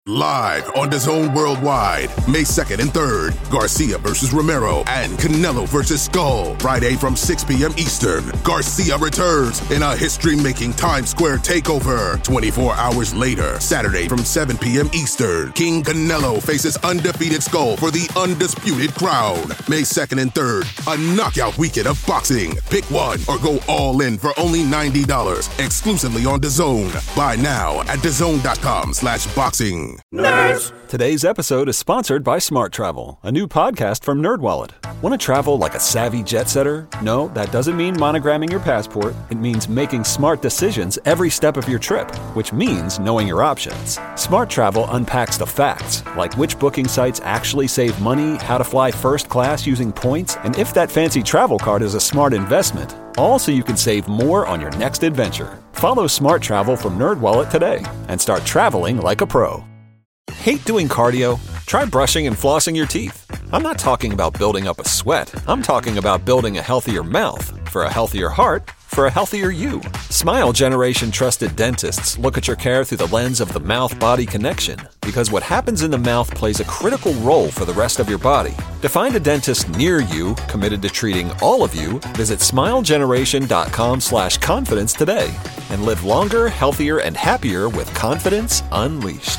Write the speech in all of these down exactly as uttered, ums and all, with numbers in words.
Live on DAZN Worldwide, May second and third, Garcia versus Romero and Canelo versus Skull. Friday from six p.m. Eastern, Garcia returns in a history-making Times Square takeover. twenty-four hours later, Saturday from seven p.m. Eastern, King Canelo faces undefeated Skull for the undisputed crown. May second and third, a knockout weekend of boxing. Pick one or go all in for only ninety dollars, exclusively on DAZN. Buy now at DAZN.com slash boxing. Nerds! Today's episode is sponsored by Smart Travel, a new podcast from NerdWallet. Want to travel like a savvy jet setter? No, that doesn't mean monogramming your passport. It means making smart decisions every step of your trip, which means knowing your options. Smart Travel unpacks the facts, like which booking sites actually save money, how to fly first class using points, and if that fancy travel card is a smart investment. All so you can save more on your next adventure. Follow Smart Travel from NerdWallet today and start traveling like a pro. Hate doing cardio? Try brushing and flossing your teeth. I'm not talking about building up a sweat. I'm talking about building a healthier mouth. For a healthier heart, for a healthier you. Smile Generation trusted dentists look at your care through the lens of the mouth-body connection, because what happens in the mouth plays a critical role for the rest of your body. To find a dentist near you committed to treating all of you, visit smilegeneration.com slash confidence today and live longer, healthier, and happier with confidence unleashed.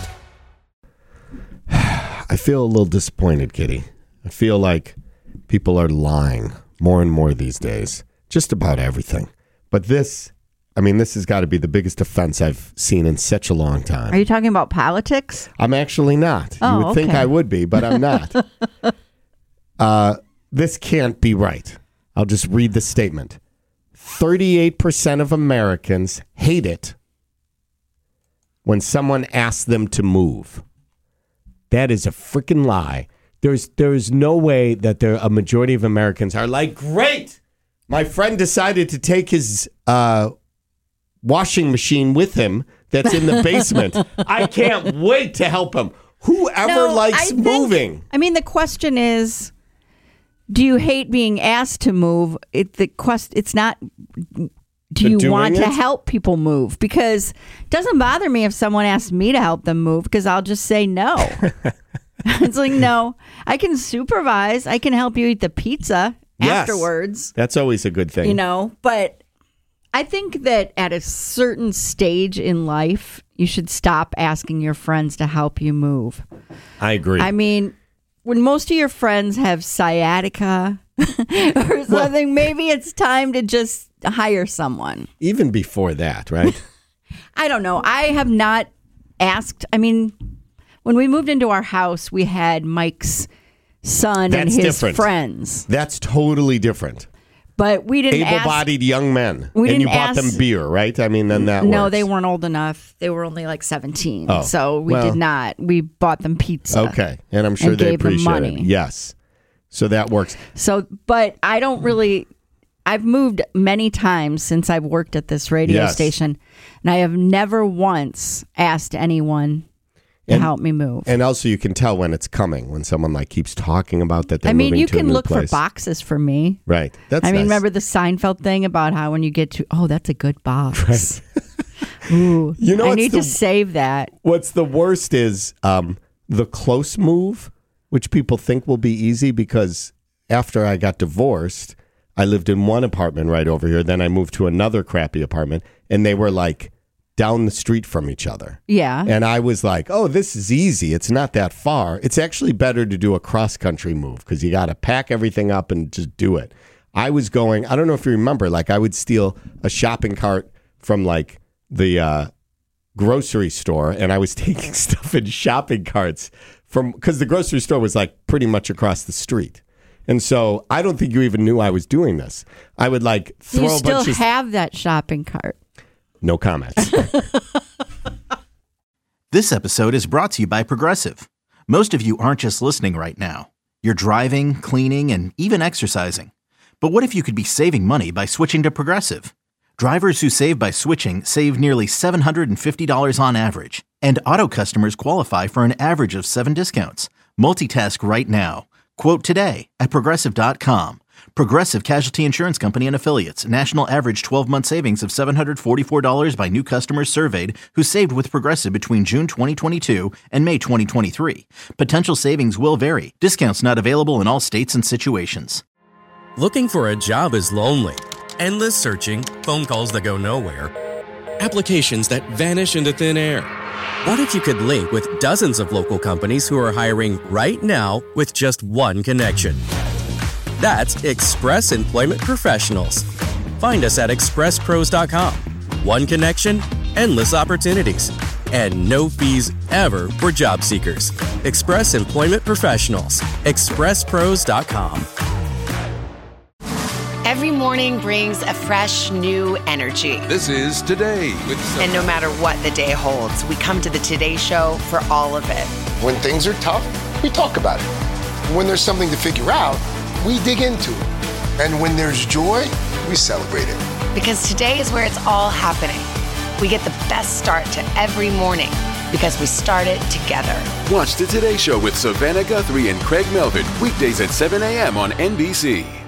I feel a little disappointed, Kitty. I feel like people are lying more and more these days, just about everything. But this, I mean, this has got to be the biggest offense I've seen in such a long time. Are you talking about politics? I'm actually not. Oh, you would okay. think I would be, but I'm not. uh, this can't be right. I'll just read the statement. thirty-eight percent of Americans hate it when someone asks them to move. That is a freaking lie. There's there's no way that there a majority of Americans are like, great, my friend decided to take his uh, washing machine with him that's in the basement. I can't wait to help him. Whoever No, likes I think- moving. I mean, the question is, do you hate being asked to move? It the quest. It's not. Do But you doing want to it? help people move? Because it doesn't bother me if someone asks me to help them move, because I'll just say no. It's like, no, I can supervise. I can help you eat the pizza Yes. afterwards. That's always a good thing. You know, but I think that at a certain stage in life, you should stop asking your friends to help you move. I agree. I mean, when most of your friends have sciatica or something, maybe it's time to just hire someone. Even before that, right? I don't know. I have not asked. I mean, when we moved into our house, we had Mike's son and That's his different. friends. That's totally different. But we didn't ask. Able-bodied young men. We and you didn't bought ask- them beer, right? I mean, then that No, works. they weren't old enough. They were only like seventeen. Oh, So we well. did not. We bought them pizza. Okay. And I'm sure and they gave them appreciate money. it. Yes. So that works. So, but I don't really. I've moved many times since I've worked at this radio Yes. station, and I have never once asked anyone to And- help me move. And also, you can tell when it's coming when someone like keeps talking about that. They're I mean, moving you to a can new look place. for boxes for me. Right. That's. I mean, nice. remember the Seinfeld thing about how when you get to, oh, that's a good box. Ooh, You know I what's need the- to save that. What's the worst is um, the close move, which people think will be easy because after I got divorced, I lived in one apartment right over here. Then I moved to another crappy apartment, and they were like down the street from each other. Yeah. And I was like, oh, this is easy. It's not that far. It's actually better to do a cross-country move because you got to pack everything up and just do it. I was going, I don't know if you remember, like I would steal a shopping cart from like the uh, grocery store, and I was taking stuff in shopping carts from, because the grocery store was like pretty much across the street. And so I don't think you even knew I was doing this. I would like throw you a still bunch of... have that shopping cart. No comments. This episode is brought to you by Progressive. Most of you aren't just listening right now. You're driving, cleaning, and even exercising. But what if you could be saving money by switching to Progressive? Drivers who save by switching save nearly seven hundred fifty dollars on average. And auto customers qualify for an average of seven discounts. Multitask right now. Quote today at Progressive dot com. Progressive Casualty Insurance Company and Affiliates. National average twelve-month savings of seven hundred forty-four dollars by new customers surveyed who saved with Progressive between June twenty twenty-two and May twenty twenty-three. Potential savings will vary. Discounts not available in all states and situations. Looking for a job is lonely. Endless searching, phone calls that go nowhere, applications that vanish into thin air. What if you could link with dozens of local companies who are hiring right now with just one connection? That's Express Employment Professionals. Find us at express pros dot com. One connection, endless opportunities, and no fees ever for job seekers. Express Employment Professionals. express pros dot com. Every morning brings a fresh, new energy. This is Today with some- And no matter what the day holds, we come to the Today Show for all of it. When things are tough, we talk about it. When there's something to figure out, we dig into it. And when there's joy, we celebrate it. Because today is where it's all happening. We get the best start to every morning because we start it together. Watch the Today Show with Savannah Guthrie and Craig Melvin weekdays at seven a.m. on N B C.